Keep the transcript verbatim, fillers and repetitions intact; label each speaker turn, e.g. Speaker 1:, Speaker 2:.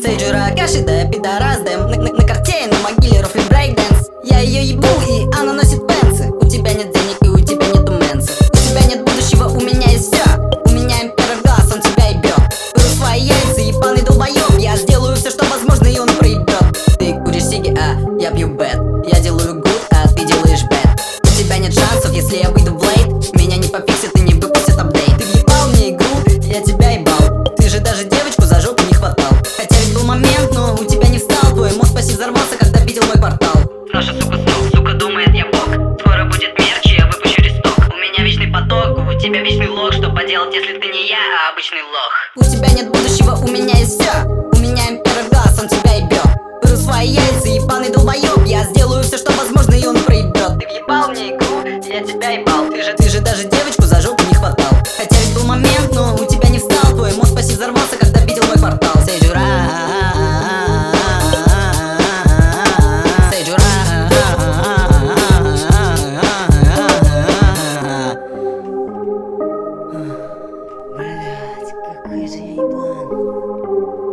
Speaker 1: Сейджура, Каши, да пидорас, да на, на, на карте, на могиле рофли брейкдэнс. Я ее ебу, и она носит пенсы. У тебя нет денег, и у тебя нету менса. У тебя нет будущего, у меня есть все. У меня император глаз, он тебя ебет. Беру свои яйца, ебаный долбоеб. Я сделаю все, что возможно, и он проебет. Ты куришь сиги, а я пью бэт. Я делаю гуд, а ты делаешь бэт. У тебя нет шансов, если я выйду в лейт. Меня не пофиксит и не выпустят апдейт. Ты въебал мне игру, я тебя ебал. Ты же даже девочку за жопу не хватал. Хотя ведь был момент, но у тебя не встал. Твой мозг почти взорвался, когда видел мой квартал.
Speaker 2: Наша сука сок, сука думает я бог. Скоро будет мерч, и я выпущу листок. У меня вечный поток, у тебя вечный лог. Что поделать, если ты не я, а обычный лох?
Speaker 1: У тебя нет будущего, у меня есть все. У меня император глаз, он тебя ебет. Беру свои яйца, ебаный долбоеб. Я сделаю все, что возможно, и он проебет. Ты въебал мне игру, я тебя ебал. Ты же, ты же даже девочку за жопу не хватал. Хотя ведь был момент, но у тебя не встал. Твой мозг почти взорвался, когда видел мой квартал. Сейджура, Сейджура.
Speaker 3: Блять, какой же я еблан.